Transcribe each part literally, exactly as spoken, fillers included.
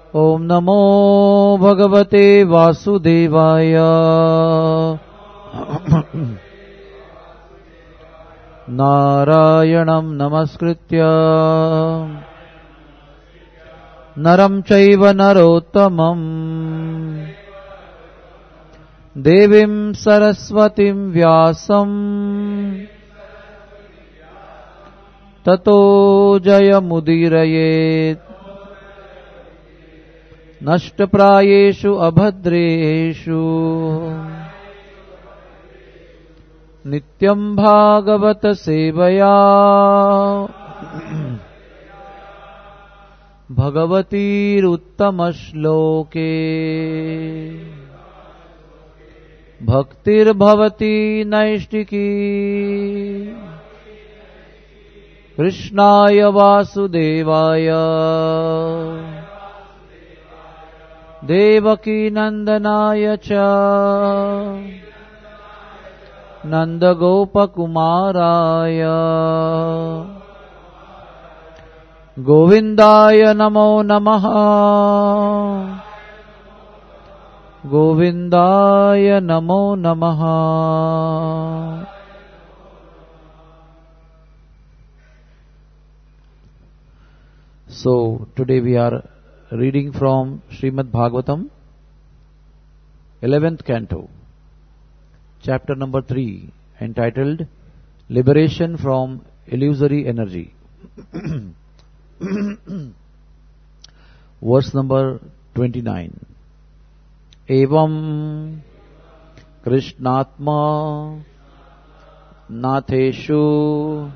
ओम नमो भगवते वासुदेवाय। नारायणं नमस्कृत्य नरं चैव नरोत्तमं देवीं सरस्वतीं व्यासं ततो जयमुदीरयेत्। नष्टप्रायेषु अभद्रेषु नित्यं भागवत सेवया भगवतीरुत्तमश्लोके भक्तिर्भवती नैष्टिकी। कृष्णाय वासुदेवाय देवकी नंदनाय च नंदगोपकुमाराय गोविंदाय नमो नमः। गोविंदाय नमो नमः। So today we are reading from Srimad Bhagavatam, eleventh canto, chapter number three, entitled Liberation from Illusory Energy. Verse number twenty-nine. Evam Krishnatma Natheshu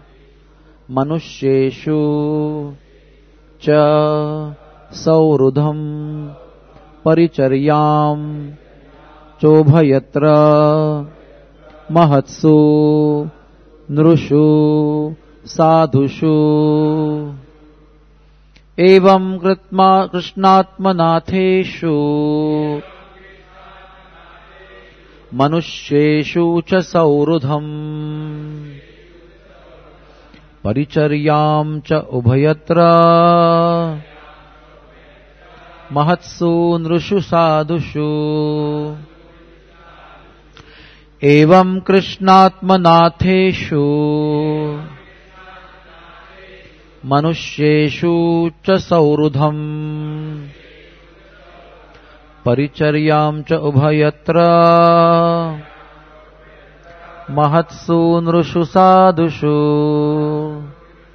Manusheshu Cha Saurudham Paricharyam Chobhayatra Mahatsu Nrushu Sadhushu Evam Krishnatmanatheshu Manusheshu Cha Saurudham Paricharyam Cha Ubhayatra Mahatsu Nrushu Sadhushu Evam Krishnatmanatheshu Manusheshu Cha Saurudham Paricharyam Cha Ubhayatra Mahatsu Nrushu Sadhushu.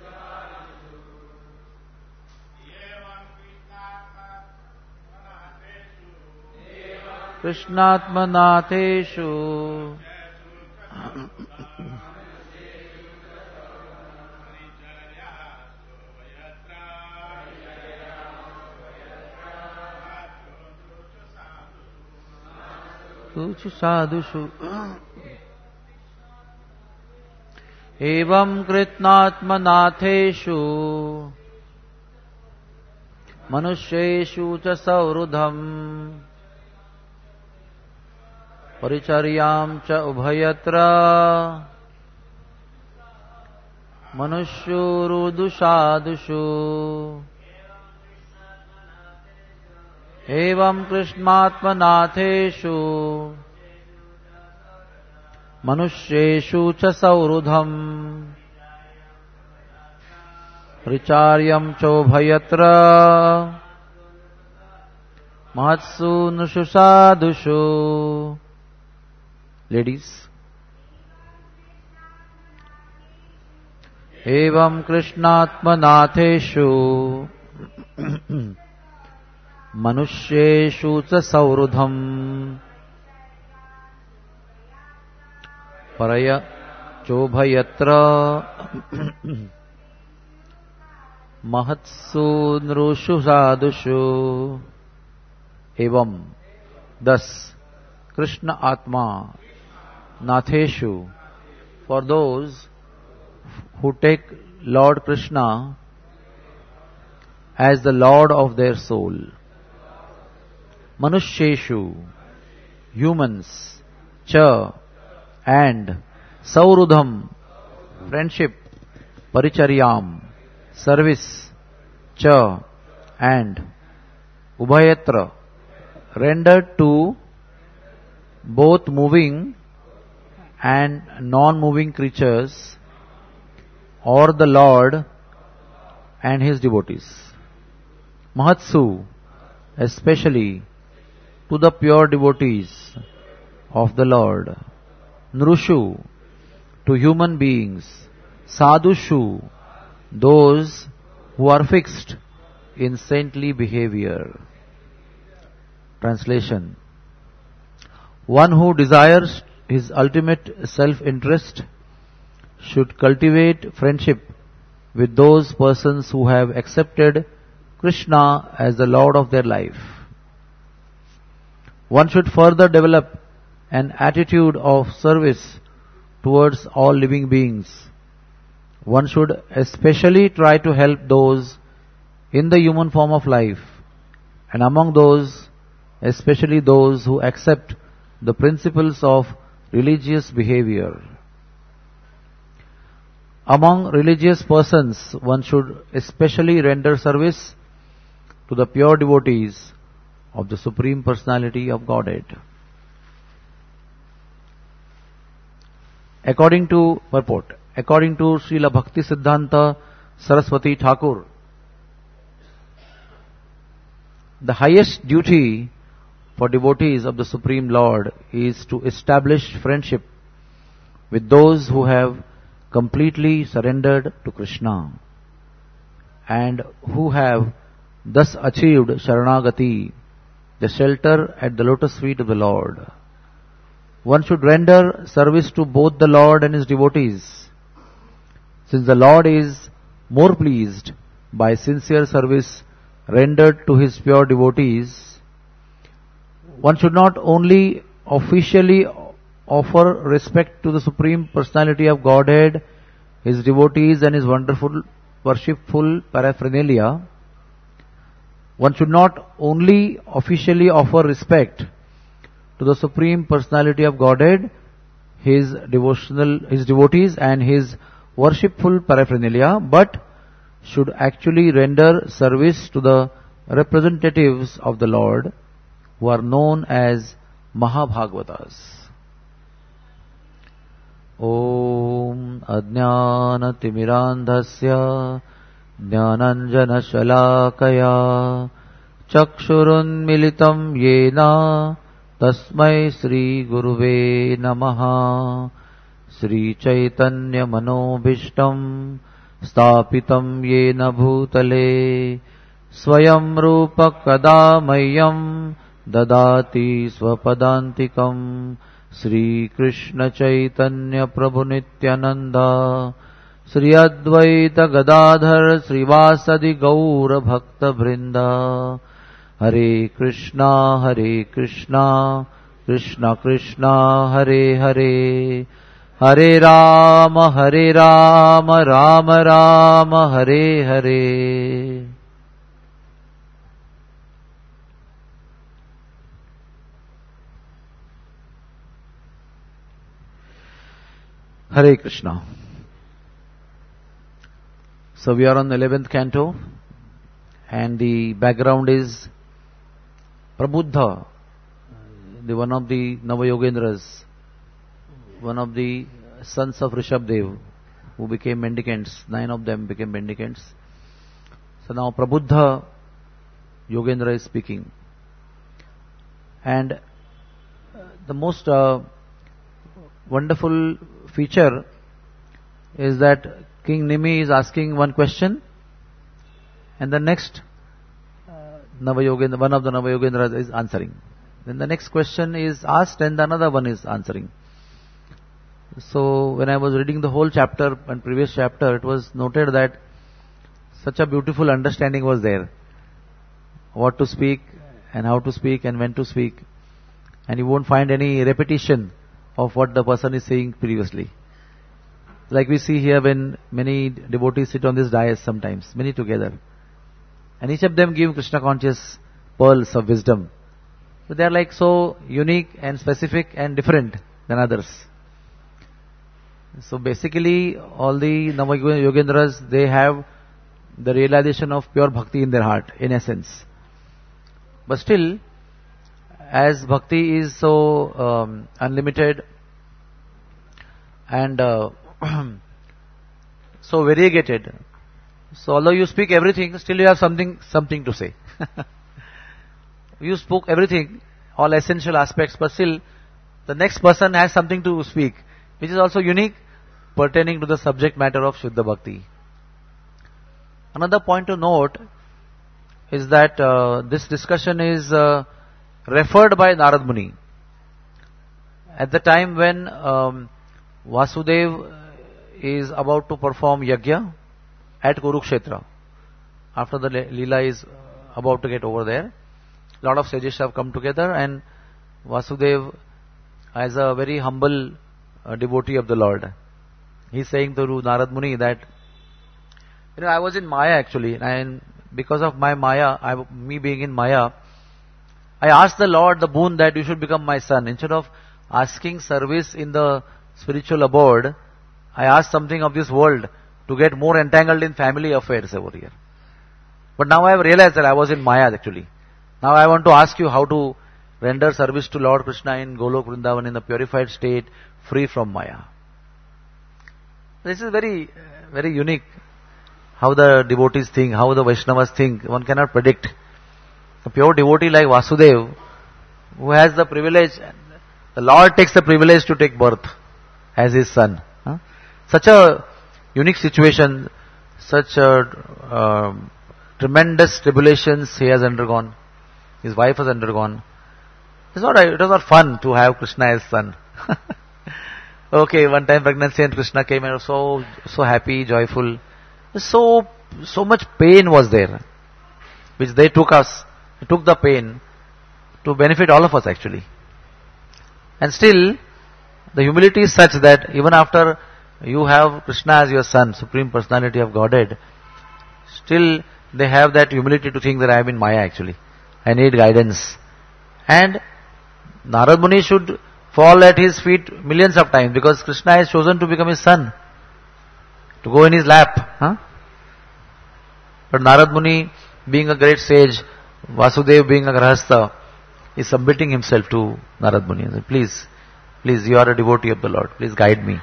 Krishnatmanatheshu Suchu Sadhushu. Evam Krishnatmanatheshu Manusheshu Cha Saurudham Paricharyam Cha Ubhayatra Manushurudu Sadhushu. Evam Krishnatmanatheshu Manusheshu Cha Saurudham Paricharyam Cha Ubhayatra Mahatsu Nrushu Sadhushu. Ladies. Evam Krishnatmanatheshu Manusheshu Cha Saurudham Paraya Chobhayatra Mahatsu Nrushu Sadhushu. Evam, thus Krishna Atma Natheshu, for those who take Lord Krishna as the Lord of their soul. Manusheshu, humans, cha, and Saurudham, friendship, Paricharyam, service, cha, and Ubhayatra, rendered to both moving and non-moving creatures, or the Lord and His devotees. Mahatsu, especially to the pure devotees of the Lord. Nrushu, to human beings. Sadhushu, those who are fixed in saintly behavior. Translation. One who desires his ultimate self-interest should cultivate friendship with those persons who have accepted Krishna as the Lord of their life. One should further develop an attitude of service towards all living beings. One should especially try to help those in the human form of life, and among those, especially those who accept the principles of religious behavior. Among religious persons, one should especially render service to the pure devotees of the Supreme Personality of Godhead. According to purport, according to Srila Bhakti Siddhanta Saraswati Thakur, the highest duty for devotees of the Supreme Lord is to establish friendship with those who have completely surrendered to Krishna and who have thus achieved Sharanagati, the shelter at the lotus feet of the Lord. One should render service to both the Lord and His devotees, since the Lord is more pleased by sincere service rendered to His pure devotees. One should not only officially offer respect to the Supreme Personality of Godhead, His devotees and His wonderful worshipful paraphernalia. One should not only officially offer respect to the Supreme Personality of Godhead, His devotional, His devotees and His worshipful paraphernalia, but should actually render service to the representatives of the Lord, who are known as Mahabhagavatas. Om Ajnanatimirandhasya Jnananjana Shalakaya Chakshurunmilitam Yena Tasmai Sri Guruve Namaha. Sri Chaitanya Manobhishtam Stapitam Yena Bhutale Swayam Rupa Kada Mayam Dadati Swapadantikam. Sri Krishna Chaitanya Prabhu Nityananda Sri Advaita Gadadhar Srivasadi Gaura Bhakta Vrinda. Hare Krishna Hare Krishna Krishna Krishna Hare Hare Hare Rama Hare Rama Rama Rama Hare Hare. Hare Krishna. So we are on the eleventh canto, and the background is Prabuddha, the one of the Navayogendras, one of the sons of Rishabdev, who became mendicants. Nine of them became mendicants. So now Prabuddha Yogendra is speaking. And the most uh, wonderful feature is that King Nimi is asking one question, and the next uh, Navayogendra, one of the Navayogendras is answering. Then the next question is asked, and another one is answering. So when I was reading the whole chapter and previous chapter, it was noted that such a beautiful understanding was there. What to speak and how to speak and when to speak. And you won't find any repetition of what the person is saying previously. Like we see here when many devotees sit on this dais sometimes, many together. And each of them give Krishna conscious pearls of wisdom. So they are like so unique and specific and different than others. So basically all the Navayogendras, they have the realization of pure bhakti in their heart, in essence. But still, as bhakti is so um, unlimited and uh, so variegated, so although you speak everything, still you have something something to say. You spoke everything, all essential aspects, but still the next person has something to speak, which is also unique, pertaining to the subject matter of Shuddha Bhakti. Another point to note is that uh, this discussion is uh, referred by Narad Muni. At the time when um, Vasudev is about to perform yajna at Kurukshetra, after the Leela is about to get over there, a lot of sages have come together, and Vasudev, as a very humble uh, devotee of the Lord, he is saying to Narad Muni that, you know, I was in Maya actually, and because of my Maya, I, me being in Maya, I asked the Lord the boon that you should become my son. Instead of asking service in the spiritual abode, I asked something of this world to get more entangled in family affairs over here. But now I have realized that I was in Maya actually. Now I want to ask you how to render service to Lord Krishna in Golok Vrindavan in a purified state, free from Maya. This is very, very unique. How the devotees think, how the Vaishnavas think, one cannot predict. A pure devotee like Vasudev, who has the privilege, the Lord takes the privilege to take birth as his son. Huh? Such a unique situation, such a uh, tremendous tribulations he has undergone, his wife has undergone. It's not, it was not fun to have Krishna as son. Okay, one time pregnancy and Krishna came and was so, so happy, joyful. So, so much pain was there, which they took us, took the pain to benefit all of us actually. And still, the humility is such that even after you have Krishna as your son, Supreme Personality of Godhead, still they have that humility to think that I am in Maya actually. I need guidance. And Narad Muni should fall at his feet millions of times because Krishna has chosen to become his son, to go in his lap. Huh? But Narad Muni, being a great sage, Vasudev being a grahastha, is submitting himself to Narad Muni. He said, please, please, you are a devotee of the Lord, please guide me.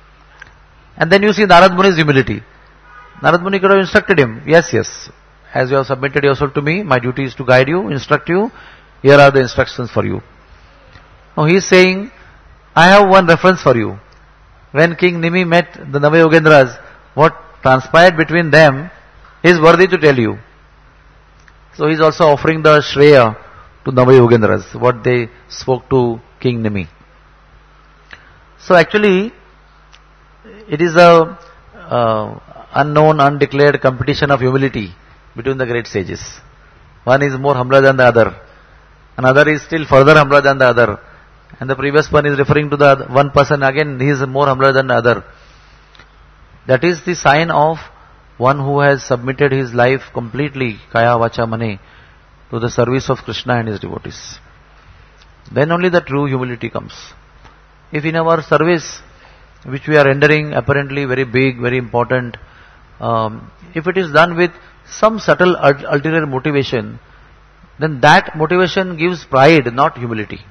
And then you see Narad Muni's humility. Narad Muni could have instructed him, yes, yes, as you have submitted yourself to me, my duty is to guide you, instruct you, here are the instructions for you. Now he is saying, I have one reference for you. When King Nimi met the Navayogendras, what transpired between them is worthy to tell you. So he is also offering the Shreya to Navayogendras, what they spoke to King Nimi. So actually, it is a uh, unknown, undeclared competition of humility between the great sages. One is more humbler than the other. Another is still further humbler than the other. And the previous one is referring to the one person again, he is more humbler than the other. That is the sign of one who has submitted his life completely, kaya, vacha, mane, to the service of Krishna and his devotees. Then only the true humility comes. If in our service, which we are rendering apparently very big, very important, um, if it is done with some subtle ulterior motivation, then that motivation gives pride, not humility.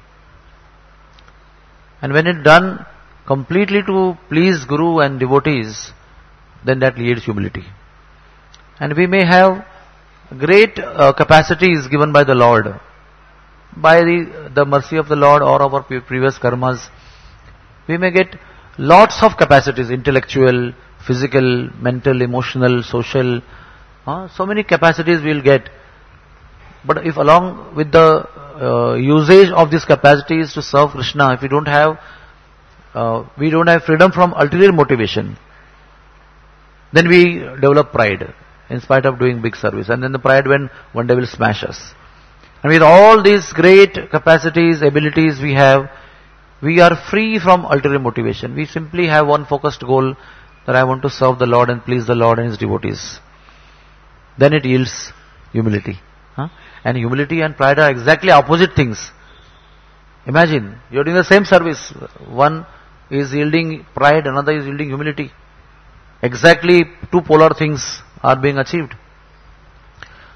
And when it done completely to please Guru and devotees, then that leads humility. And we may have great uh, capacities given by the Lord, by the, the mercy of the Lord or our previous karmas. We may get lots of capacities, intellectual, physical, mental, emotional, social, uh, so many capacities we will get. But if along with the uh, usage of these capacities to serve Krishna, if we don't have, uh, we don't have freedom from ulterior motivation, then we develop pride in spite of doing big service. And then the pride when one day will smash us. And with all these great capacities, abilities we have, we are free from ulterior motivation. We simply have one focused goal, that I want to serve the Lord and please the Lord and His devotees. Then it yields humility. Huh? And humility and pride are exactly opposite things. Imagine, you are doing the same service. One is yielding pride, another is yielding humility. Exactly two polar things are being achieved.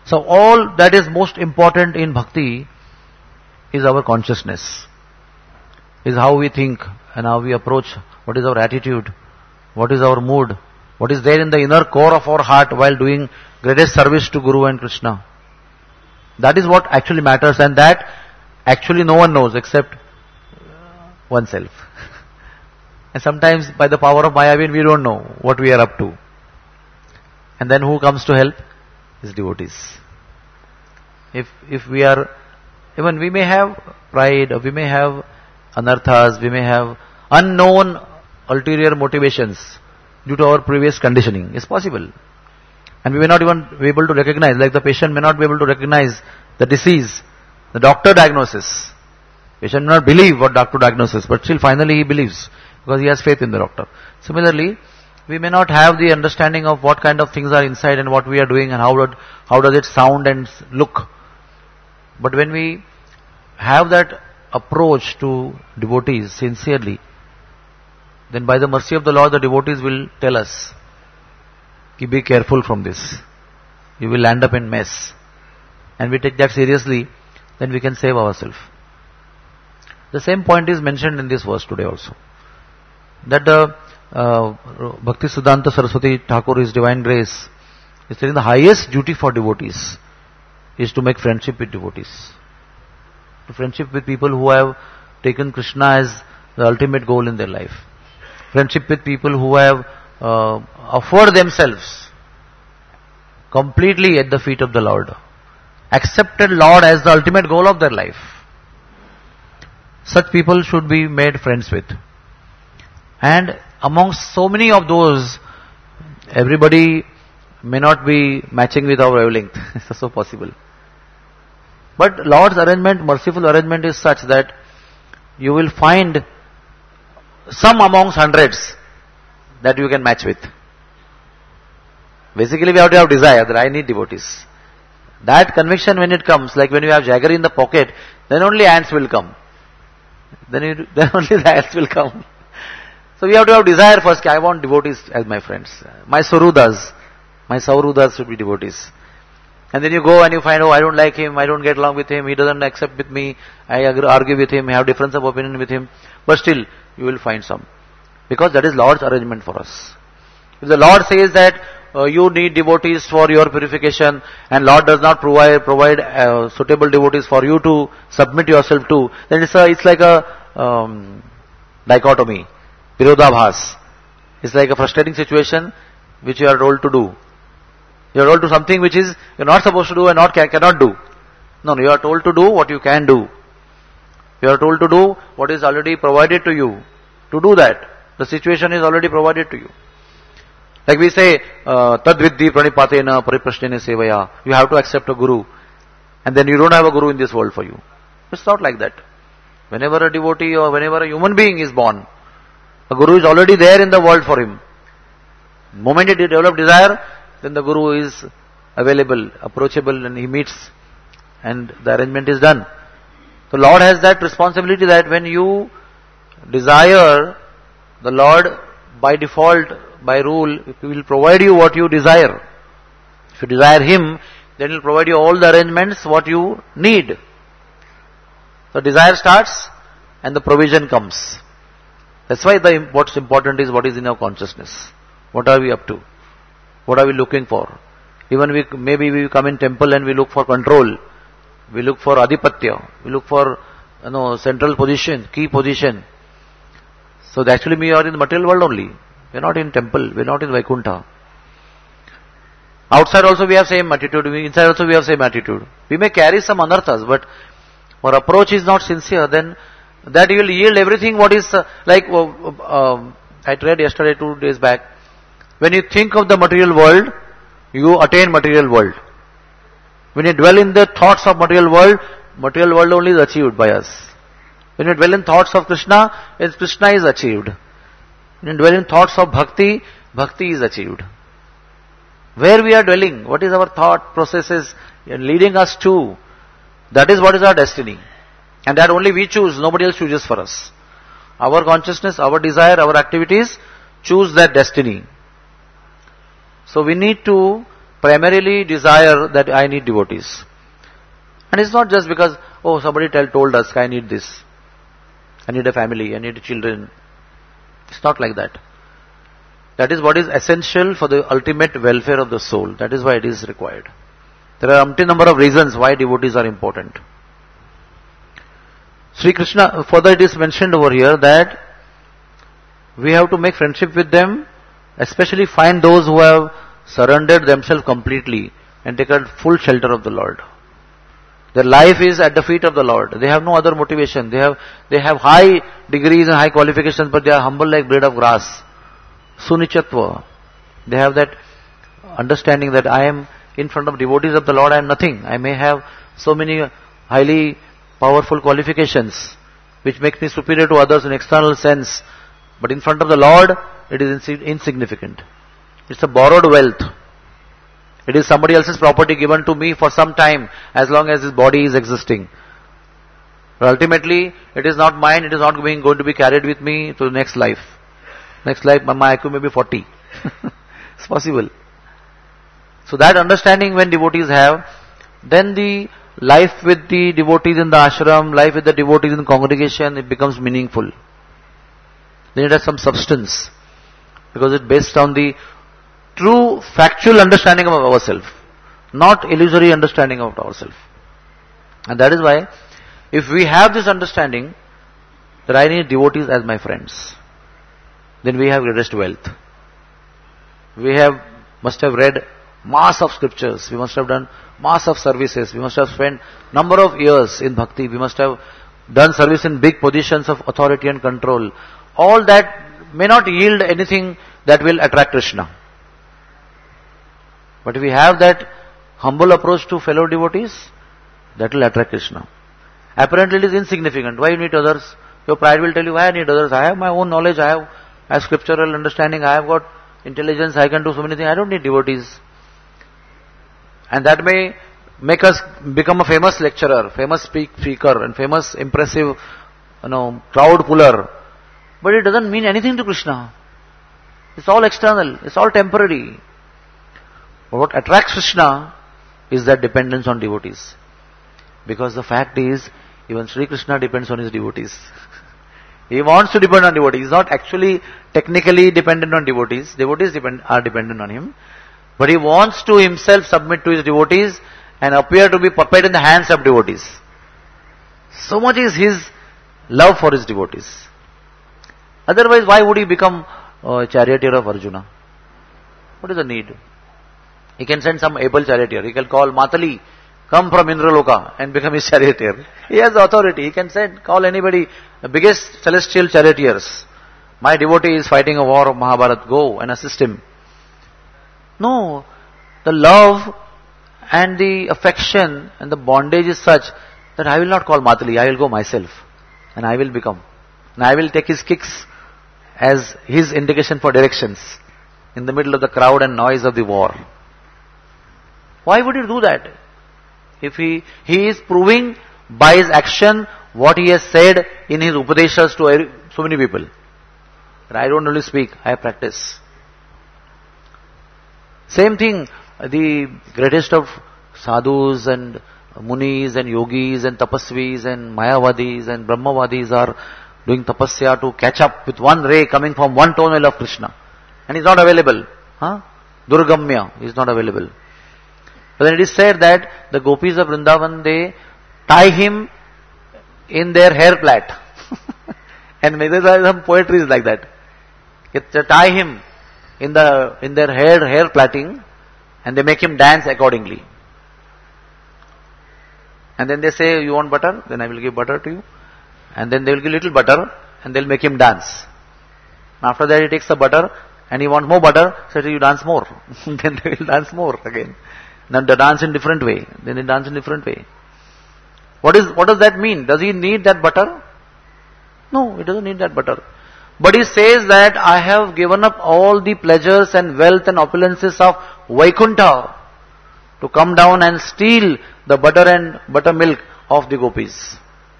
So all that is most important in bhakti is our consciousness, is how we think and how we approach, what is our attitude, what is our mood, what is there in the inner core of our heart while doing greatest service to Guru and Krishna. That is what actually matters, and that actually no one knows except oneself. And sometimes by the power of Mayavin we don't know what we are up to. And then who comes to help? His devotees. If if we are, even we may have pride, or we may have anarthas, we may have unknown ulterior motivations due to our previous conditioning. It's possible. And we may not even be able to recognize, like the patient may not be able to recognize the disease, the doctor diagnosis. Patient may not believe what doctor diagnosis, but still finally he believes because he has faith in the doctor. Similarly, we may not have the understanding of what kind of things are inside and what we are doing and how, would, how does it sound and look. But when we have that approach to devotees sincerely, then by the mercy of the Lord, the devotees will tell us, be careful from this. You will land up in mess. And we take that seriously, then we can save ourselves. The same point is mentioned in this verse today also. That the uh, Bhakti Siddhanta Saraswati Thakur, His Divine Grace, is saying the highest duty for devotees is to make friendship with devotees. To friendship with people who have taken Krishna as the ultimate goal in their life. Friendship with people who have uh, offered themselves completely at the feet of the Lord. Accepted Lord as the ultimate goal of their life. Such people should be made friends with. And amongst so many of those, everybody may not be matching with our wavelength. It's also possible. But Lord's arrangement, merciful arrangement is such that you will find some amongst hundreds that you can match with. Basically we have to have desire that I need devotees. That conviction when it comes, like when you have jaggery in the pocket, then only ants will come. Then, you, then only the ants will come. So we have to have desire first. I want devotees as my friends. My Sarudas, my Saurudas should be devotees. And then you go and you find, oh, I don't like him, I don't get along with him, he doesn't accept with me, I argue with him, I have difference of opinion with him. But still, you will find some. Because that is Lord's arrangement for us. If the Lord says that uh, you need devotees for your purification, and Lord does not provide provide uh, suitable devotees for you to submit yourself to, then it's a, it's like a um, dichotomy, virodhabhas. It's like a frustrating situation which you are told to do. You are told to something which is you are not supposed to do and not can, cannot do. No, no, you are told to do what you can do. You are told to do what is already provided to you. To do that, the situation is already provided to you. Like we say, Tad viddhi pranipatena pariprashnena sevaya. You have to accept a guru. And then you don't have a guru in this world for you. It's not like that. Whenever a devotee or whenever a human being is born, a guru is already there in the world for him. The moment he develops desire, then the guru is available, approachable, and he meets, and the arrangement is done. So Lord has that responsibility that when you desire, the Lord by default, by rule, He will provide you what you desire. If you desire Him, then He will provide you all the arrangements what you need. So desire starts and the provision comes. That's why the what's important is what is in our consciousness. What are we up to? What are we looking for? Even we maybe we come in temple and we look for control. We look for adhipatya. We look for you know central position, key position. So actually we are in the material world only. We are not in temple. We are not in Vaikuntha. Outside also we have same attitude. Inside also we have same attitude. We may carry some anarthas, but our approach is not sincere. Then that you will yield everything what is uh, like uh, uh, I read yesterday, two days back. When you think of the material world, you attain material world. When you dwell in the thoughts of material world, material world only is achieved by us. When you dwell in thoughts of Krishna, it's Krishna is achieved. When you dwell in thoughts of bhakti, bhakti is achieved. Where we are dwelling, what is our thought processes leading us to, that is what is our destiny. And that only we choose, nobody else chooses for us. Our consciousness, our desire, our activities choose that destiny. So we need to primarily desire that I need devotees. And it's not just because, oh, somebody tell, told us, I need this. I need a family, I need children. It's not like that. That is what is essential for the ultimate welfare of the soul. That is why it is required. There are umpteen number of reasons why devotees are important. Sri Krishna, further it is mentioned over here that we have to make friendship with them, especially find those who have surrendered themselves completely and taken full shelter of the Lord. Their life is at the feet of the Lord. They have no other motivation. They have they have high degrees and high qualifications, but they are humble like blade of grass. Sunichatva. They have that understanding that I am in front of devotees of the Lord, I am nothing. I may have so many highly powerful qualifications which make me superior to others in external sense, but in front of the Lord it is insignificant. It's a borrowed wealth. It is somebody else's property given to me for some time, as long as this body is existing. But ultimately, it is not mine, it is not going, going to be carried with me to the next life. Next life, my I Q may be forty. It's possible. So that understanding when devotees have, then the life with the devotees in the ashram, life with the devotees in the congregation, it becomes meaningful. Then it has some substance. Because it's based on the true factual understanding of ourselves, not illusory understanding of ourselves. And that is why, if we have this understanding that I need devotees as my friends, then we have greatest wealth. We have must have read mass of scriptures, we must have done mass of services, we must have spent number of years in bhakti, we must have done service in big positions of authority and control. All that may not yield anything that will attract Krishna. But if we have that humble approach to fellow devotees, that will attract Krishna. Apparently it is insignificant. Why you need others? Your pride will tell you, why I need others? I have my own knowledge, I have, I have scriptural understanding, I have got intelligence, I can do so many things, I don't need devotees. And that may make us become a famous lecturer, famous speak, speaker, and famous impressive, you know, crowd puller. But it doesn't mean anything to Krishna. It's all external, it's all temporary. But what attracts Krishna is that dependence on devotees. Because the fact is, even Sri Krishna depends on his devotees. He wants to depend on devotees. He is not actually technically dependent on devotees. Devotees depend, are dependent on him. But he wants to himself submit to his devotees and appear to be puppet in the hands of devotees. So much is his love for his devotees. Otherwise, why would he become a charioteer of Arjuna? What is the need? He can send some able charioteer. He can call Matali, come from Indraloka and become his charioteer. He has the authority. He can send, call anybody, the biggest celestial charioteers. My devotee is fighting a war of Mahabharata, go and assist him. No, the love and the affection and the bondage is such that I will not call Matali, I will go myself and I will become. And I will take his kicks as his indication for directions in the middle of the crowd and noise of the war. Why would he do that? If he, he is proving by his action what he has said in his Upadeshas to so many people. But I don't only speak, I practice. Same thing, the greatest of sadhus and munis and yogis and tapasvis and mayavadis and brahmavadis are doing tapasya to catch up with one ray coming from one tonal of Krishna. And he's not available. Huh? Durgamya is not available. But then it is said that the gopis of Vrindavan, they tie him in their hair plait. And there are some poetry is like that. They tie him in the in their hair hair plaiting and they make him dance accordingly. And then they say, you want butter? Then I will give butter to you. And then they will give little butter and they will make him dance. After that he takes the butter and he wants more butter, so you dance more. Then they will dance more again. Then they dance in different way. Then they dance in different way. What is what does that mean? Does he need that butter? No, he doesn't need that butter. But he says that I have given up all the pleasures and wealth and opulences of Vaikuntha to come down and steal the butter and buttermilk of the gopis.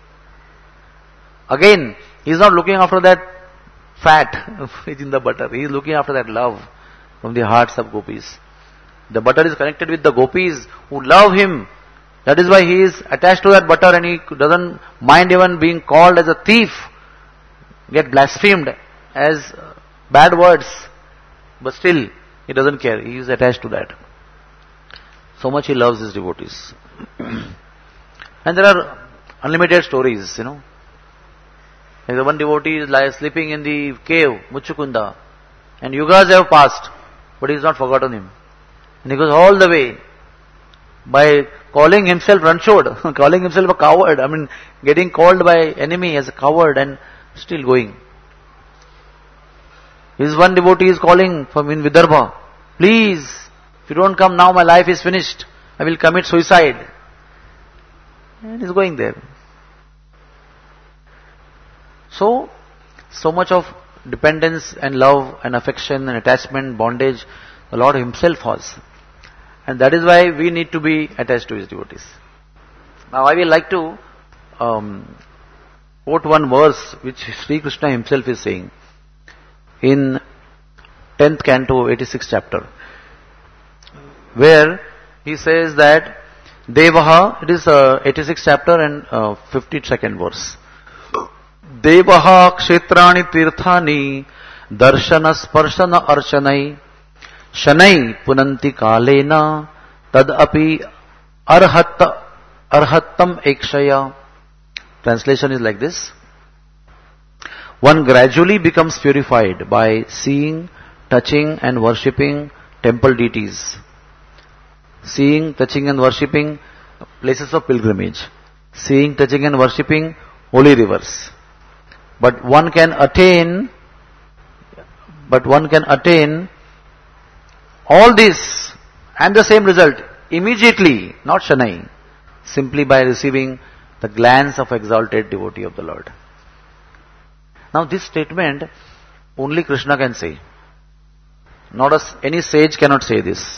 Again, he is not looking after that fat which in the butter. He is looking after that love from the hearts of gopis. The butter is connected with the gopis who love him. That is why he is attached to that butter and he doesn't mind even being called as a thief, get blasphemed as bad words. But still, he doesn't care. He is attached to that. So much he loves his devotees. And there are unlimited stories, you know. Like the one devotee is like sleeping in the cave, Muchukunda, and yugas have passed, but he has not forgotten him. And he goes all the way by calling himself Ranchod, calling himself a coward. I mean, getting called by enemy as a coward and still going. His one devotee is calling from in Vidarbha, please, if you don't come now, my life is finished. I will commit suicide. And he's going there. So, so much of dependence and love and affection and attachment, bondage, the Lord Himself has. And that is why we need to be attached to His devotees. Now I will like to um, quote one verse which Sri Krishna Himself is saying in tenth canto, eighty-sixth chapter, where He says that Devaha, it is uh, eighty-sixth chapter and uh, fifty-second verse. Devaha kshetrani tirthani darshana sparshana archanai shanai punanti kalena tad api arhat arhattam ekshaya. Translation is like this. One gradually becomes purified by seeing, touching and worshipping temple deities. Seeing, touching and worshipping places of pilgrimage. Seeing, touching and worshipping holy rivers. But one can attain, but one can attain all this and the same result immediately, not Shanai, simply by receiving the glance of exalted devotee of the Lord. Now this statement only Krishna can say. Not as any sage cannot say this.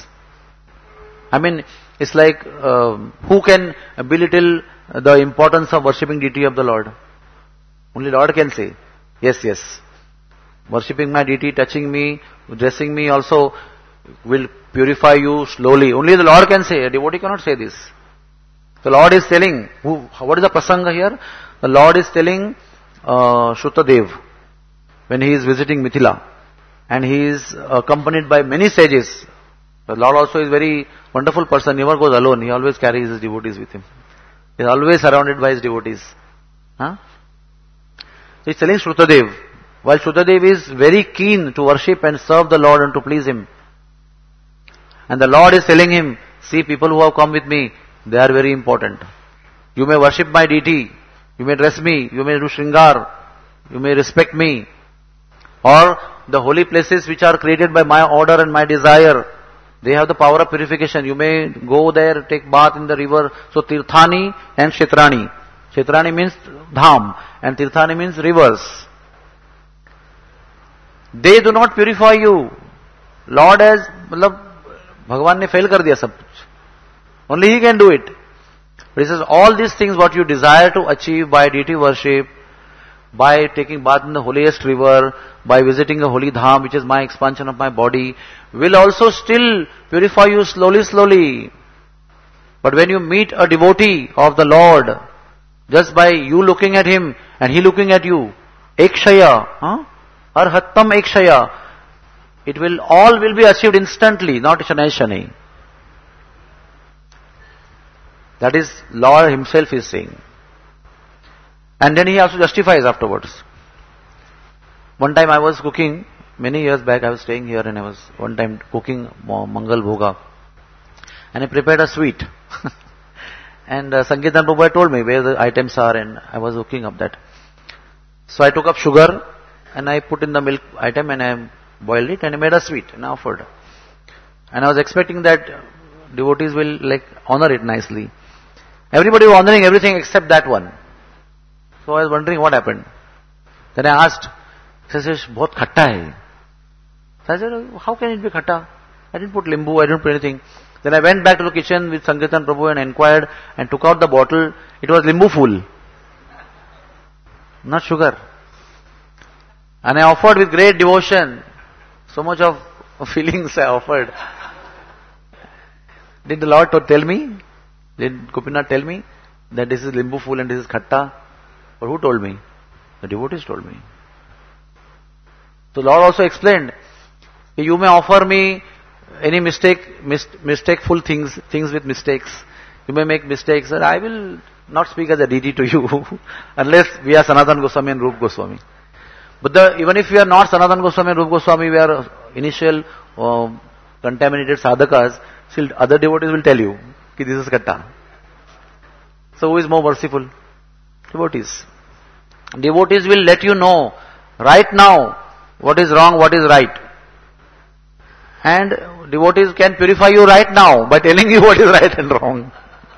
I mean, it's like uh, who can belittle the importance of worshipping deity of the Lord? Only Lord can say, yes, yes. Worshipping my deity, touching me, dressing me also will purify you slowly. Only the Lord can say. A devotee cannot say this. The Lord is telling, who, what is the prasanga here? The Lord is telling uh, Shrutadev when he is visiting Mithila, and he is accompanied by many sages. The Lord also is very wonderful person, never goes alone. He always carries his devotees with him. He is always surrounded by his devotees. Huh? He is telling Shrutadev, while Shrutadev is very keen to worship and serve the Lord and to please Him. And the Lord is telling him, see, people who have come with me, they are very important. You may worship my deity, you may dress me, you may do shringar, you may respect me. Or the holy places which are created by my order and my desire, they have the power of purification. You may go there, take bath in the river. So Tirthani and Kshetrani. Kshetrani means dham and Tirthani means rivers. They do not purify you. Lord has, matlab, Bhagavan ne fail kar diya sab kuch. Only He can do it. But He says all these things what you desire to achieve by deity worship, by taking bath in the holiest river, by visiting a holy dham which is my expansion of my body, will also still purify you slowly, slowly. But when you meet a devotee of the Lord, just by you looking at him and he looking at you, ekshaya, huh? Arhattam ekshaya, it will, all will be achieved instantly, not shanai shanai. That is, Lord Himself is saying. And then He also justifies afterwards. One time I was cooking, many years back I was staying here and I was one time cooking Mangal Bhoga. And I prepared a sweet. and uh, Sankirtan Prabhu told me where the items are and I was hooking up that. So I took up sugar and I put in the milk item and I boiled it and I made a sweet and I offered. And I was expecting that devotees will like honor it nicely. Everybody was honoring everything except that one. So I was wondering what happened. Then I asked, he says, bahut khatta hai. So I said, how can it be khatta? I didn't put limbu, I didn't put anything. Then I went back to the kitchen with Sankirtan Prabhu and inquired and took out the bottle. It was limbu full. Not sugar. And I offered with great devotion. So much of feelings I offered. Did the Lord to tell me? Did Gopinath tell me that this is limbu fool and this is khatta? Or who told me? The devotees told me. So Lord also explained, you may offer me any mistake, mis- mistakeful things, things with mistakes. You may make mistakes, and I will not speak as a deity to you unless we are Sanatana Goswami and Rupa Goswami. But the, even if we are not Sanatana Goswami and Rupa Goswami, we are initial uh, contaminated sadhakas, still other devotees will tell you that this is katta. So who is more merciful? Devotees. Devotees will let you know right now what is wrong, what is right. And devotees can purify you right now by telling you what is right and wrong.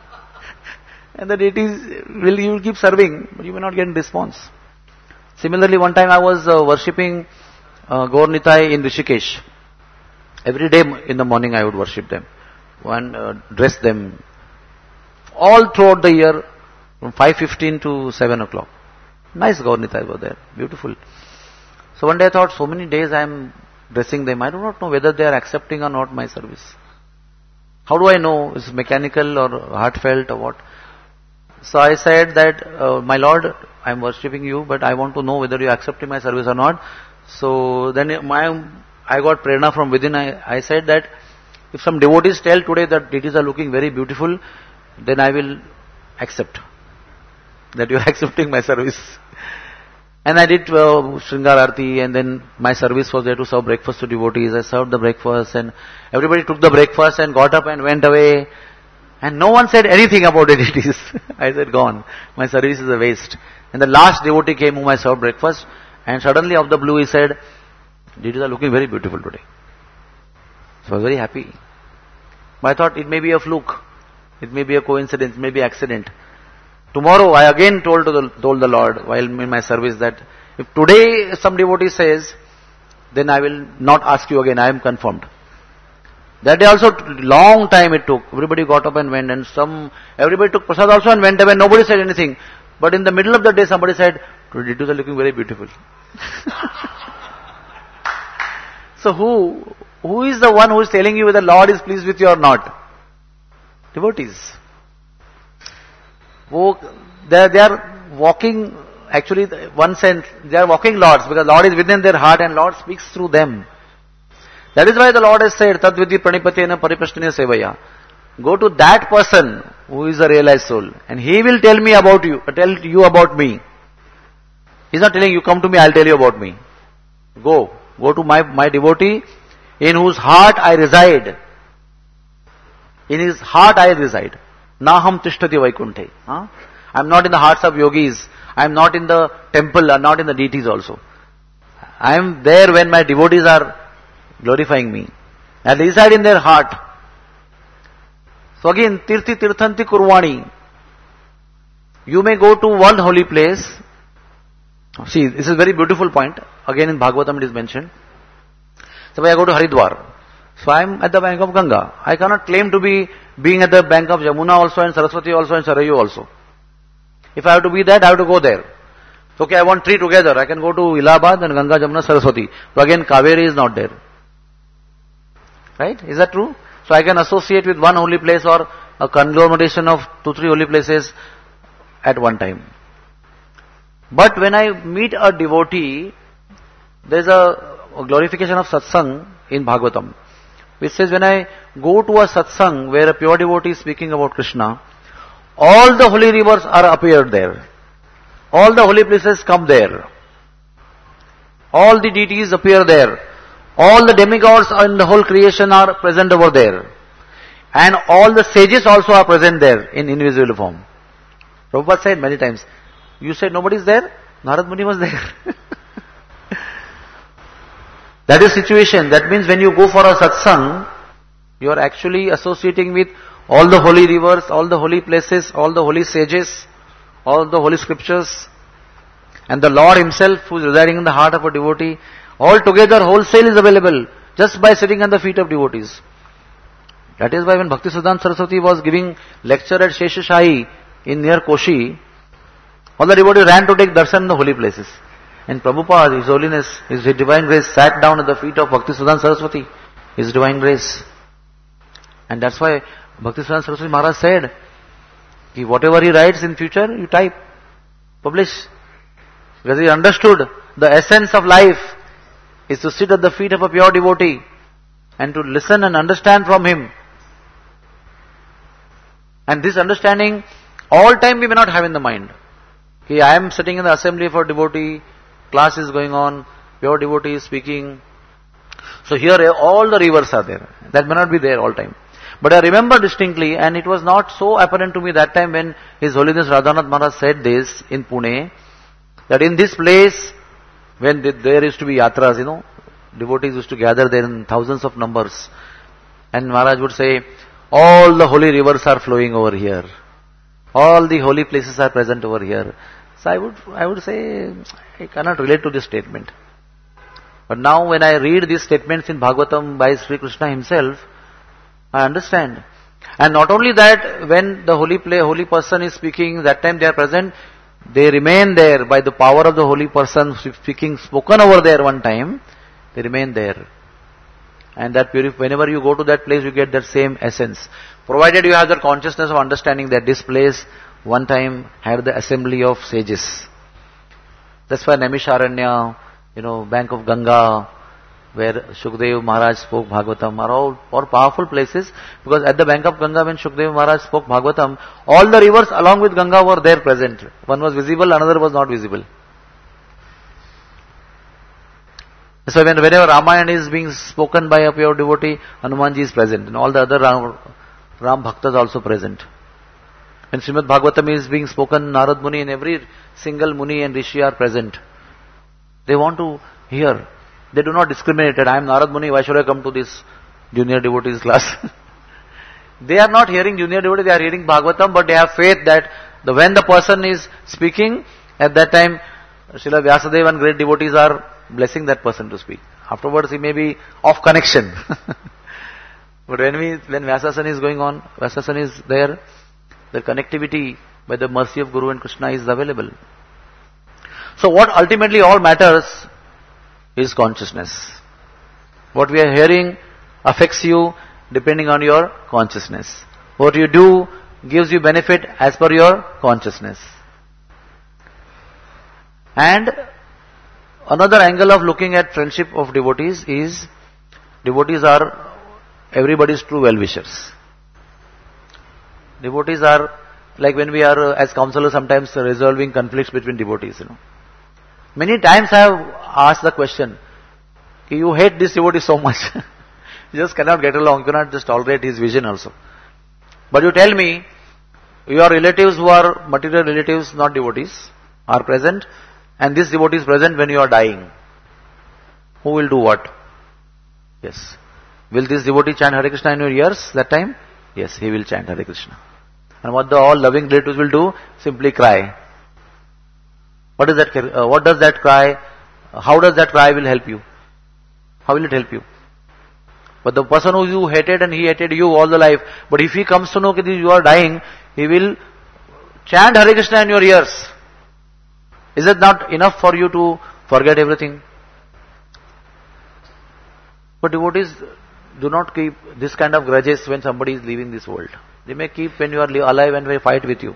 And the deities will, you will keep serving, but you may not get a response. Similarly, one time I was uh, worshipping uh, Gaur Nitai in Rishikesh. Every day in the morning I would worship them and uh, dress them. All throughout the year, from five fifteen to seven o'clock. Nice Gaur Nitai were there, beautiful. So one day I thought, so many days I am dressing them, I do not know whether they are accepting or not my service. How do I know? Is it mechanical or heartfelt or what? So I said that, uh, my Lord, I am worshipping you, but I want to know whether you are accepting my service or not. So then my, I got prerna from within. I, I said that if some devotees tell today that deities are looking very beautiful, then I will accept that you are accepting my service. And I did uh, Shringar Arti, and then my service was there to serve breakfast to devotees. I served the breakfast, and everybody took the breakfast and got up and went away. And no one said anything about the deities. I said, gone. My service is a waste. And the last devotee came whom I served breakfast, and suddenly out of the blue he said, deities are looking very beautiful today. So I was very happy. But I thought it may be a fluke. It may be a coincidence, it may be accident. Tomorrow I again told to the, told the Lord while in my service that if today some devotee says, then I will not ask you again, I am confirmed. That day also, long time it took. Everybody got up and went, and some, everybody took prasad also and went away. Nobody said anything. But in the middle of the day, somebody said, deities are looking very beautiful. So who, who is the one who is telling you whether Lord is pleased with you or not? Devotees. They, they are walking, actually, one sense, they are walking Lords, because Lord is within their heart and Lord speaks through them. That is why the Lord has said, Tad vidhi pranipatena pariprasthana sevaya. Go to that person who is a realized soul, and he will tell me about you, tell you about me. He's not telling you, come to me, I'll tell you about me. Go. Go to my, my devotee in whose heart I reside. In his heart I reside. Naham tishtati vaikunthe. Huh? I'm not in the hearts of yogis. I'm not in the temple, I'm not in the deities also. I'm there when my devotees are glorifying me. I reside in their heart. So again, tirthi tirthanti kurvani. You may go to one holy place. See, this is a very beautiful point. Again in Bhagavatam it is mentioned. Suppose I go to Haridwar. So I am at the bank of Ganga. I cannot claim to be being at the bank of Yamuna also and Saraswati also and Sarayu also. If I have to be that, I have to go there. So, okay, I want three together. I can go to Allahabad and Ganga, Jamuna, Saraswati. But again, Kaveri is not there. Right? Is that true? So I can associate with one holy place or a conglomeration of two, three holy places at one time. But when I meet a devotee, there is a, a glorification of satsang in Bhagavatam, which says when I go to a satsang where a pure devotee is speaking about Krishna, all the holy rivers are appeared there. All the holy places come there. All the deities appear there. All the demigods in the whole creation are present over there. And all the sages also are present there in invisible form. Prabhupada said many times, you said nobody is there? Narad Muni was there. That is situation. That means when you go for a satsang, you are actually associating with all the holy rivers, all the holy places, all the holy sages, all the holy scriptures, and the Lord himself who is residing in the heart of a devotee. All together, wholesale is available just by sitting on the feet of devotees. That is why when Bhaktisiddhanta Saraswati was giving lecture at Sheshashahi in near Koshi, all the devotees ran to take darshan in the holy places. And Prabhupada, His Holiness, His Divine Grace sat down at the feet of Bhaktisiddhanta Saraswati, His Divine Grace. And that's why Bhaktisiddhanta Saraswati Maharaj said, कि whatever he writes in future, you type, publish. Because he understood the essence of life is to sit at the feet of a pure devotee and to listen and understand from him. And this understanding, all time we may not have in the mind. Okay, I am sitting in the assembly for devotee, class is going on, pure devotee is speaking. So here all the rivers are there. That may not be there all time. But I remember distinctly, and it was not so apparent to me that time when His Holiness Radhanath Maharaj said this in Pune, that in this place, when there used to be yatras, you know, devotees used to gather there in thousands of numbers. And Maharaj would say, all the holy rivers are flowing over here. All the holy places are present over here. So I would, I would say, I cannot relate to this statement. But now when I read these statements in Bhagavatam by Sri Krishna himself, I understand. And not only that, when the holy play, holy person is speaking, that time they are present, they remain there by the power of the holy person speaking, spoken over there one time, they remain there. And that purif- whenever you go to that place, you get that same essence. Provided you have that consciousness of understanding that this place one time had the assembly of sages. That's why Naimisharanya, you know, bank of Ganga, where Shukdev Maharaj spoke Bhagavatam, are all, all powerful places, because at the bank of Ganga when Shukdev Maharaj spoke Bhagavatam, all the rivers along with Ganga were there present. One was visible, another was not visible. So when, whenever Ramayana is being spoken by a pure devotee, Hanumanji is present, and all the other Ram, Ram Bhaktas also present. When Srimad Bhagavatam is being spoken, Narad Muni and every single Muni and Rishi are present. They want to hear. They do not discriminate. I am Narad Muni, why should I come to this junior devotees class? They are not hearing junior devotee, they are hearing Bhagavatam, but they have faith that the, when the person is speaking, at that time, Srila Vyasadeva and great devotees are blessing that person to speak. Afterwards he may be off connection. But when we, when Vyasasana is going on, Vyasasana is there, the connectivity by the mercy of Guru and Krishna is available. So what ultimately all matters is consciousness. What we are hearing affects you depending on your consciousness. What you do gives you benefit as per your consciousness. And another angle of looking at friendship of devotees is, devotees are everybody's true well-wishers. Devotees are, like when we are as counselors sometimes resolving conflicts between devotees, you know. Many times I have asked the question, you hate this devotee so much, you just cannot get along, you cannot just tolerate his vision also. But you tell me, your relatives who are material relatives, not devotees, are present, and this devotee is present when you are dying. Who will do what? Yes. Will this devotee chant Hare Krishna in your ears that time? Yes, he will chant Hare Krishna. And what the all loving relatives will do? Simply cry. What is that? Uh, what does that cry? How does that cry will help you? How will it help you? But the person who you hated and he hated you all the life, but if he comes to know that you are dying, he will chant Hare Krishna in your ears. Is it not enough for you to forget everything? But devotees do not keep this kind of grudges when somebody is leaving this world. They may keep when you are alive and they fight with you.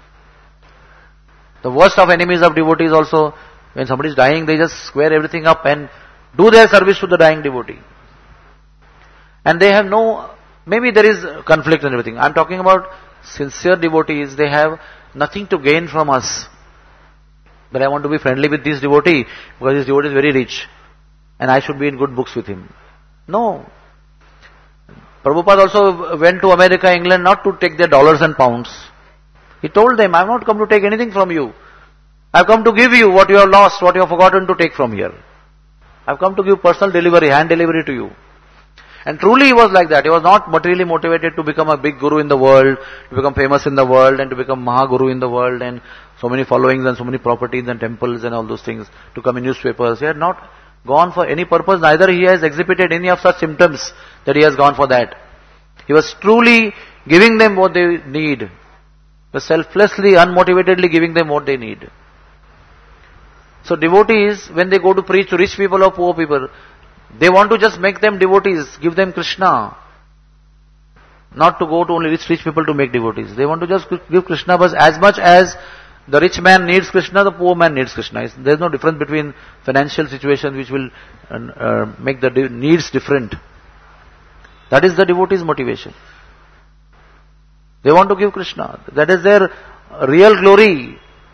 The worst of enemies of devotees also, when somebody is dying, they just square everything up and do their service to the dying devotee. And they have no, maybe there is conflict and everything. I am talking about sincere devotees, they have nothing to gain from us. But I want to be friendly with this devotee because this devotee is very rich and I should be in good books with him. No. Prabhupada also went to America, England not to take their dollars and pounds. He told them, I have not come to take anything from you. I have come to give you what you have lost, what you have forgotten to take from here. I have come to give personal delivery, hand delivery to you. And truly he was like that. He was not materially motivated to become a big guru in the world, to become famous in the world and to become Mahaguru in the world and so many followings and so many properties and temples and all those things, to come in newspapers. He had not gone for any purpose, neither he has exhibited any of such symptoms that he has gone for that. He was truly giving them what they need. He was selflessly, unmotivatedly giving them what they need. So devotees, when they go to preach to rich people or poor people, they want to just make them devotees, give them Krishna. not to go to only rich, rich people to make devotees. They want to just give Krishna bus as much as the rich man needs Krishna, the poor man needs Krishna. There is no difference between financial situations which will uh, uh, make the needs different. That is the devotee's motivation. They want to give Krishna. That is their real glory.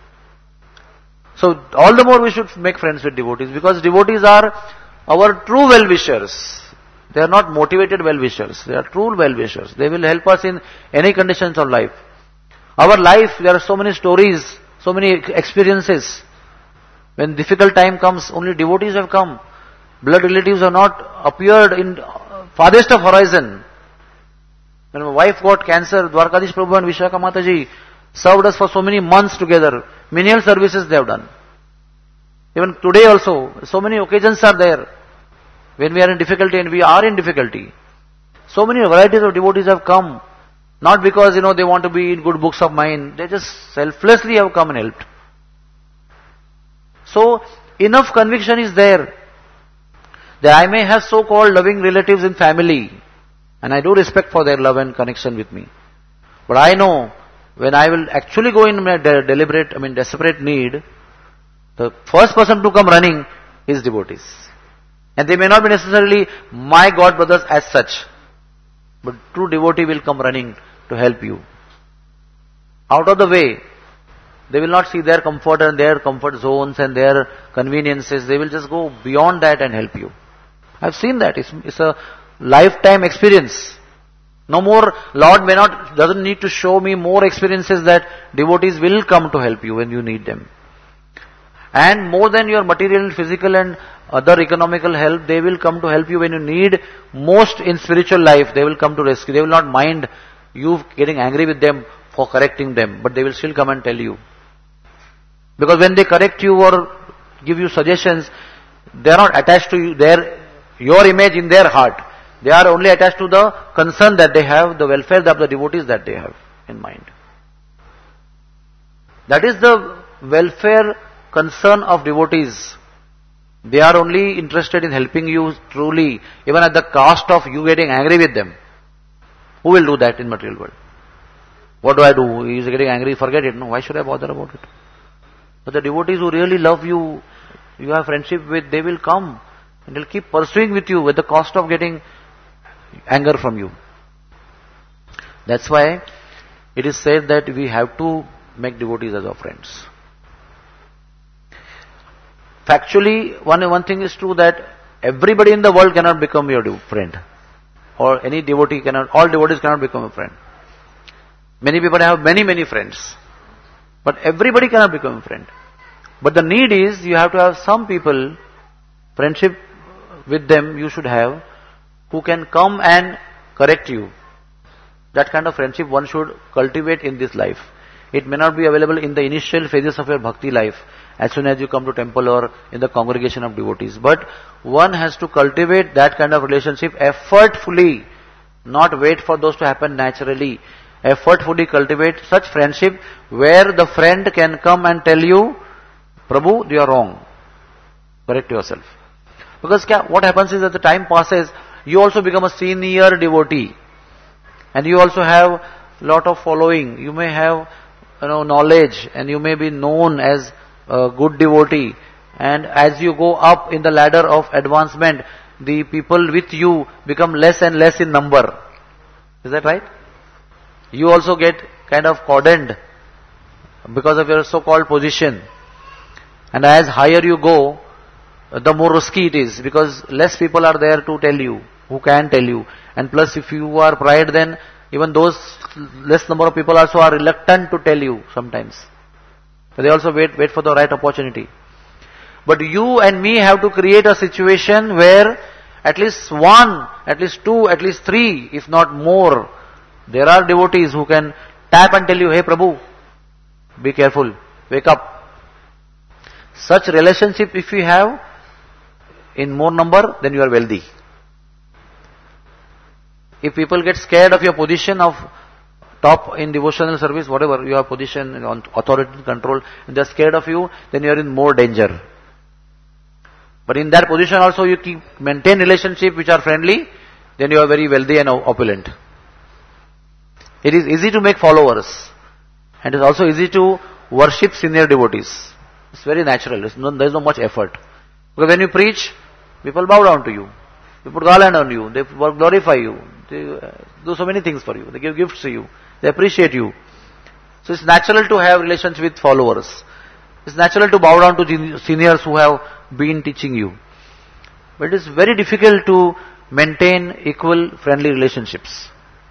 So all the more we should make friends with devotees, because devotees are our true well-wishers. They are not motivated well-wishers. They are true well-wishers. They will help us in any conditions of life. Our life, there are so many stories, so many experiences. When difficult time comes, only devotees have come. Blood relatives have not appeared in farthest of horizon. When my wife got cancer, Dwarkadish Prabhu and Vishaka Mataji served us for so many months together. Menial services they have done. Even today also, so many occasions are there when we are in difficulty, and we are in difficulty. So many varieties of devotees have come, not because, you know, they want to be in good books of mine. They just selflessly have come and helped. So, enough conviction is there that I may have so-called loving relatives in family, and I do respect for their love and connection with me. But I know, when I will actually go in my de- deliberate, I mean desperate need, the first person to come running is devotees. And they may not be necessarily my God brothers as such, but true devotee will come running to help you. Out of the way, they will not see their comfort and their comfort zones and their conveniences. They will just go beyond that and help you. I've seen that. It's, it's a lifetime experience. No more, Lord may not, doesn't need to show me more experiences that devotees will come to help you when you need them. And more than your material, physical and other economical help, they will come to help you when you need most in spiritual life. They will come to rescue. They will not mind you getting angry with them for correcting them, but they will still come and tell you. Because when they correct you or give you suggestions, they are not attached to you, their, your image in their heart. They are only attached to the concern that they have, the welfare of the devotees that they have in mind. That is the welfare concern of devotees. They are only interested in helping you truly, even at the cost of you getting angry with them. Who will do that in material world? What do I do? He is getting angry, forget it. No, why should I bother about it? But the devotees who really love you, you have friendship with, they will come and they'll keep pursuing with you at the cost of getting anger from you. That's why it is said that we have to make devotees as our friends. Factually, one, one thing is true, that everybody in the world cannot become your friend. Or any devotee cannot, all devotees cannot become a friend. Many people have many, many friends. But everybody cannot become a friend. But the need is, you have to have some people, friendship with them you should have, who can come and correct you. That kind of friendship one should cultivate in this life. It may not be available in the initial phases of your bhakti life, as soon as you come to temple or in the congregation of devotees. But one has to cultivate that kind of relationship effortfully, not wait for those to happen naturally. Effortfully cultivate such friendship where the friend can come and tell you, Prabhu, you are wrong. Correct yourself. Because what happens is, that the time passes, you also become a senior devotee. And you also have lot of following. You may have, you know, knowledge, and you may be known as a good devotee. And as you go up in the ladder of advancement, the people with you become less and less in number. Is that right? You also get kind of cordoned because of your so-called position. And as higher you go, the more risky it is, because less people are there to tell you, who can tell you. And plus, if you are pride, then even those less number of people also are reluctant to tell you sometimes. So they also wait, wait for the right opportunity. But you and me have to create a situation where at least one, at least two, at least three, if not more, there are devotees who can tap and tell you, hey Prabhu, be careful, wake up. Such relationship if you have in more number, then you are wealthy. If people get scared of your position of top in devotional service, whatever your position on authority and control, and they are scared of you, then you are in more danger. But in that position also you keep maintain relationship which are friendly, then you are very wealthy and opulent. It is easy to make followers. And it is also easy to worship senior devotees. It's very natural. There is no much effort. Because when you preach, people bow down to you. They put garland on you. They glorify you. They do so many things for you. They give gifts to you. They appreciate you. So it's natural to have relations with followers. It's natural to bow down to seniors who have been teaching you. But it is very difficult to maintain equal friendly relationships.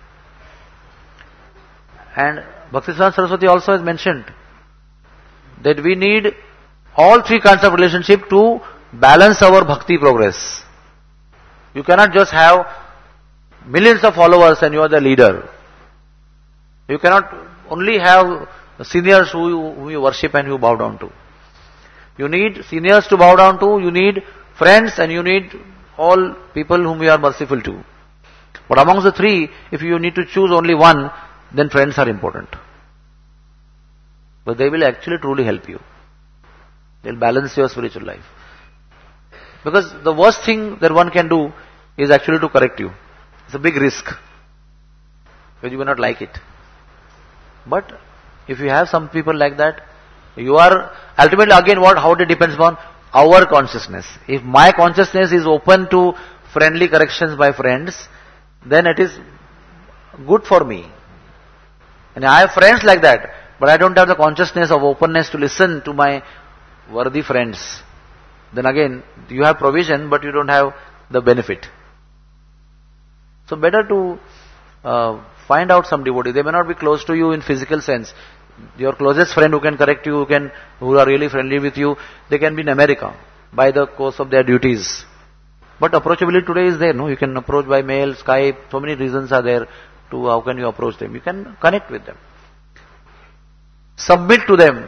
And Bhaktisiddhanta Saraswati also has mentioned that we need all three kinds of relationship to balance our bhakti progress. You cannot just have millions of followers and you are the leader. You cannot only have seniors who you, who you worship and you bow down to. You need seniors to bow down to, you need friends, and you need all people whom you are merciful to. But amongst the three, if you need to choose only one, then friends are important. But they will actually truly help you. They will balance your spiritual life. Because the worst thing that one can do is actually to correct you. It's a big risk. Because you may not like it. But if you have some people like that, you are ultimately again what, how it depends upon our consciousness. If my consciousness is open to friendly corrections by friends, then it is good for me. And I have friends like that, but I don't have the consciousness of openness to listen to my worthy friends. Then again, you have provision, but you don't have the benefit. So better to uh, find out some devotee. They may not be close to you in physical sense. Your closest friend who can correct you, who can, who are really friendly with you, they can be in America by the course of their duties. But approachability today is there, no? You can approach by mail, Skype, so many reasons are there to how can you approach them. You can connect with them. Submit to them.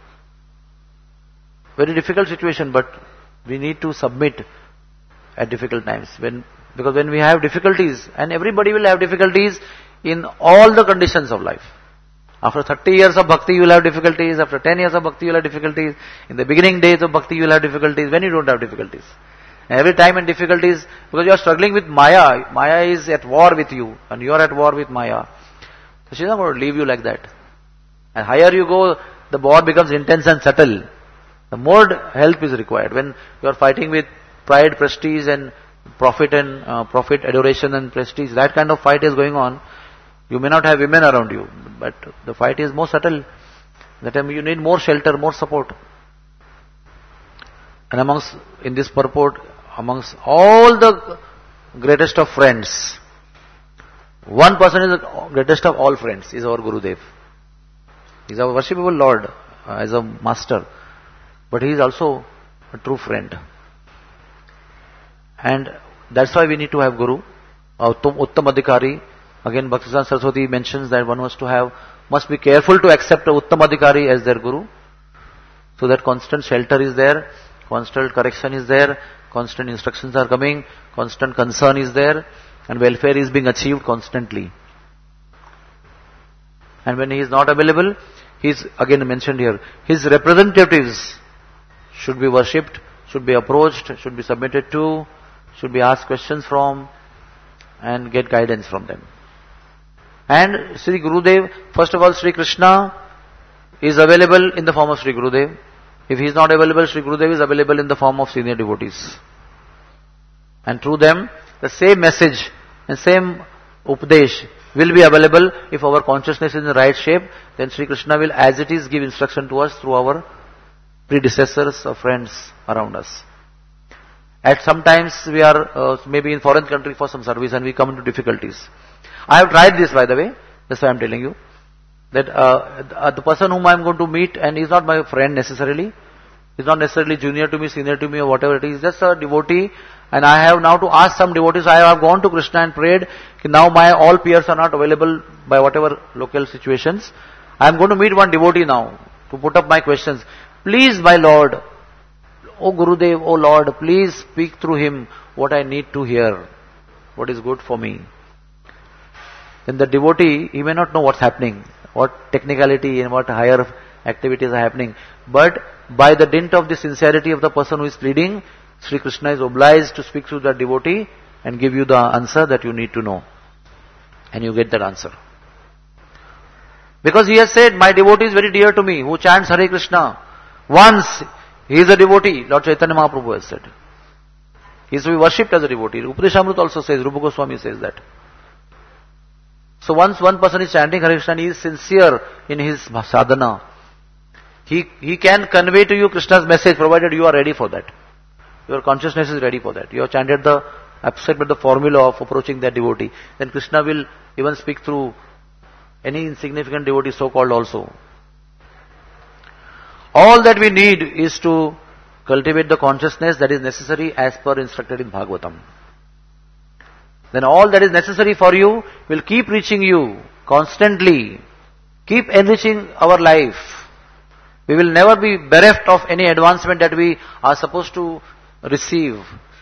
Very difficult situation, but we need to submit at difficult times. When, because when we have difficulties, and everybody will have difficulties in all the conditions of life. After thirty years of bhakti, you will have difficulties. After ten years of bhakti, you will have difficulties. In the beginning days of bhakti, you will have difficulties. When you don't have difficulties. And every time in difficulties, because you are struggling with Maya. Maya is at war with you, and you are at war with Maya. So she is not going to leave you like that. And higher you go, the war becomes intense and subtle. The more help is required. When you are fighting with pride, prestige, and profit and uh, profit, adoration and prestige, that kind of fight is going on. You may not have women around you, but the fight is more subtle. That time you need more shelter, more support. And amongst, in this purport, amongst all the greatest of friends, one person is the greatest of all friends, is our Gurudev. He is our worshipable Lord, uh, as a master. But he is also a true friend. And that's why we need to have Guru, Uttam Adhikari. Again, Bhaktisiddhanta Saraswati mentions that one was to have, must be careful to accept a Uttam Adhikari as their Guru. So that constant shelter is there, constant correction is there, constant instructions are coming, constant concern is there, and welfare is being achieved constantly. And when he is not available, he is again mentioned here, his representatives should be worshipped, should be approached, should be submitted to, should be asked questions from, and get guidance from them. And Sri Gurudev, first of all, Sri Krishna is available in the form of Sri Gurudev. If he is not available, Sri Gurudev is available in the form of senior devotees. And through them, the same message and same Upadesh will be available. If our consciousness is in the right shape, then Sri Krishna will as it is give instruction to us through our predecessors or friends around us. At sometimes we are uh, maybe in foreign country for some service and we come into difficulties. I have tried this, by the way. That's why I am telling you. That uh, the person whom I am going to meet, and he is not my friend necessarily. He is not necessarily junior to me, senior to me, or whatever it is. Just a devotee. And I have now to ask some devotees. I have gone to Krishna and prayed. Now my all peers are not available by whatever local situations. I am going to meet one devotee now to put up my questions. Please, my Lord, O Gurudev, O Lord, please speak through him what I need to hear, what is good for me. Then the devotee, he may not know what's happening, what technicality and what higher activities are happening. But by the dint of the sincerity of the person who is pleading, Sri Krishna is obliged to speak to the devotee and give you the answer that you need to know. And you get that answer. Because he has said, my devotee is very dear to me, who chants Hare Krishna. Once, he is a devotee, Lord Chaitanya Mahaprabhu has said. He is to be worshipped as a devotee. Upadeshamrut also says, Rupa Goswami says that. So once one person is chanting Hare Krishna, he is sincere in his sadhana. He, he can convey to you Krishna's message, provided you are ready for that. Your consciousness is ready for that. You have chanted the, accepted the formula of approaching that devotee. Then Krishna will even speak through any insignificant devotee so-called also. All that we need is to cultivate the consciousness that is necessary as per instructed in Bhagavatam. Then all that is necessary for you will keep reaching you constantly. Keep enriching our life. We will never be bereft of any advancement that we are supposed to receive.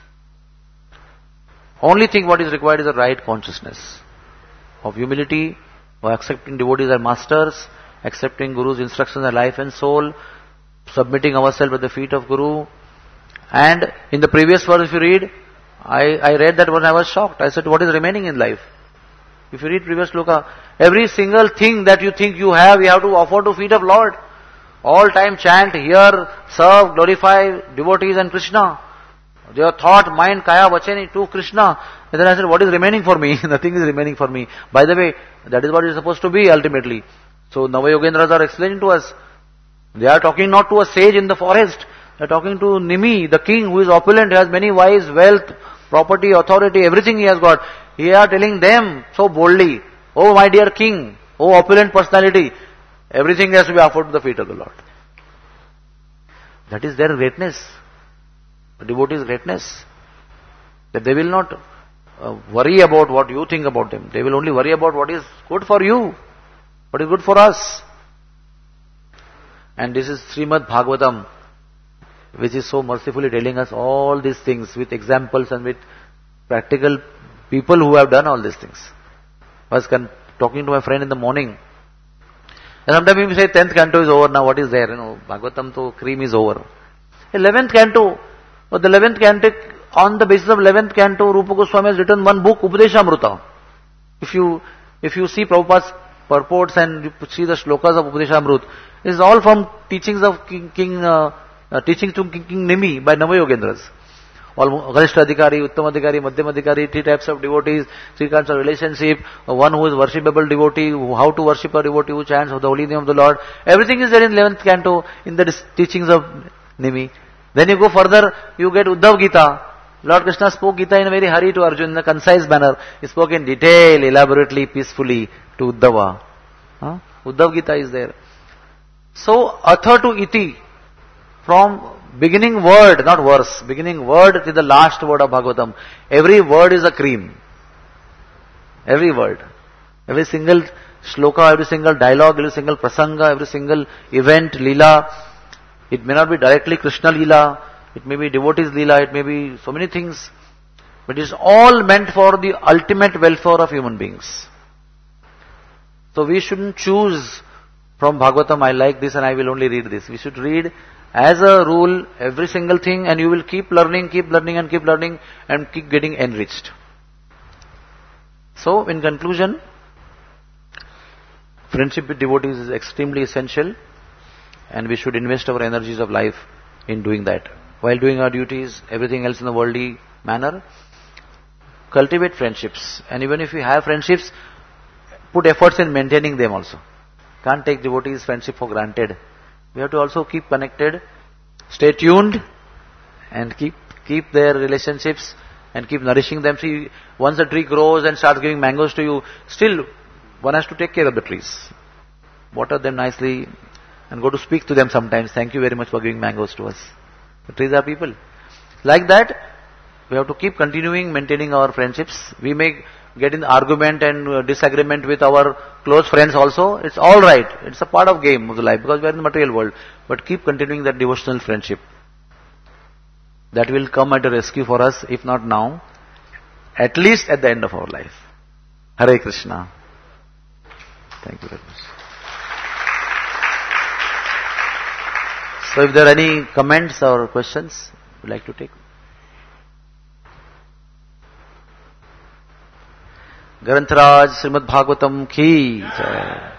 Only thing what is required is a right consciousness of humility, of accepting devotees as masters, accepting Guru's instructions in life and soul, submitting ourselves at the feet of Guru. And in the previous verse, if you read, I, I read that when I was shocked. I said, what is remaining in life? If you read previous sloka, every single thing that you think you have, you have to offer to feet of Lord. All time chant, hear, serve, glorify devotees and Krishna. Your thought, mind, kaya, vachani to Krishna. And then I said, what is remaining for me? Nothing is remaining for me. By the way, that is what it is supposed to be ultimately. So Navayogendras are explaining to us. They are talking not to a sage in the forest. They are talking to Nimi, the king who is opulent, has many wives, wealth, property, authority, everything he has got. He are telling them so boldly, oh my dear king, oh opulent personality, everything has to be offered to the feet of the Lord. That is their greatness. The devotee's greatness. That they will not uh, worry about what you think about them. They will only worry about what is good for you, what is good for us. And this is Srimad Bhagavatam, which is so mercifully telling us all these things with examples and with practical people who have done all these things. I was con- talking to my friend in the morning. And sometimes we say tenth canto is over now, what is there? You know, Bhagavatam to cream is over. eleventh canto, but the eleventh canto, on the basis of eleventh canto, Rupa Goswami has written one book, Upadeshamruta. If you, if you see Prabhupada's purports and you see the shlokas of Upadeshamrut, it is all from teachings of King, King uh, uh, teachings to King, King Nimi by Navayogendras. All Garishta Adhikari, Uttam Adhikari, Madhyam Adhikari, three types of devotees, three kinds of relationship, one who is worshipable devotee, how to worship a devotee who chants the holy name of the Lord. Everything is there in eleventh canto in the teachings of Nimi. Then you go further, you get Uddhav Gita. Lord Krishna spoke Gita in a very hurry to Arjuna, in a concise manner. He spoke in detail, elaborately, peacefully to Uddhava. Huh? Uddhav Gita is there. So, Atha to Iti, from beginning word, not verse, beginning word to the last word of Bhagavatam, every word is a cream. Every word. Every single shloka, every single dialogue, every single prasanga, every single event, lila. It may not be directly Krishna lila, it may be devotees lila, it may be so many things. But it is all meant for the ultimate welfare of human beings. So we shouldn't choose from Bhagavatam, I like this and I will only read this. We should read as a rule every single thing, and you will keep learning, keep learning and keep learning and keep getting enriched. So in conclusion, friendship with devotees is extremely essential, and we should invest our energies of life in doing that. While doing our duties, everything else in the worldly manner, cultivate friendships. And even if you have friendships, put efforts in maintaining them also. Can't take devotees' friendship for granted. We have to also keep connected, stay tuned, and keep keep their relationships and keep nourishing them. See, once a tree grows and starts giving mangoes to you, still one has to take care of the trees. Water them nicely and go to speak to them sometimes. Thank you very much for giving mangoes to us. The trees are people. Like that, we have to keep continuing maintaining our friendships. We may get in argument and uh, disagreement with our close friends also. It's all right. It's a part of game of the life because we are in the material world. But keep continuing that devotional friendship. That will come at a rescue for us, if not now, at least at the end of our life. Hare Krishna. Thank you very much. So if there are any comments or questions, would you like to take? Grantaraj Srimad Bhagavatam ki jai.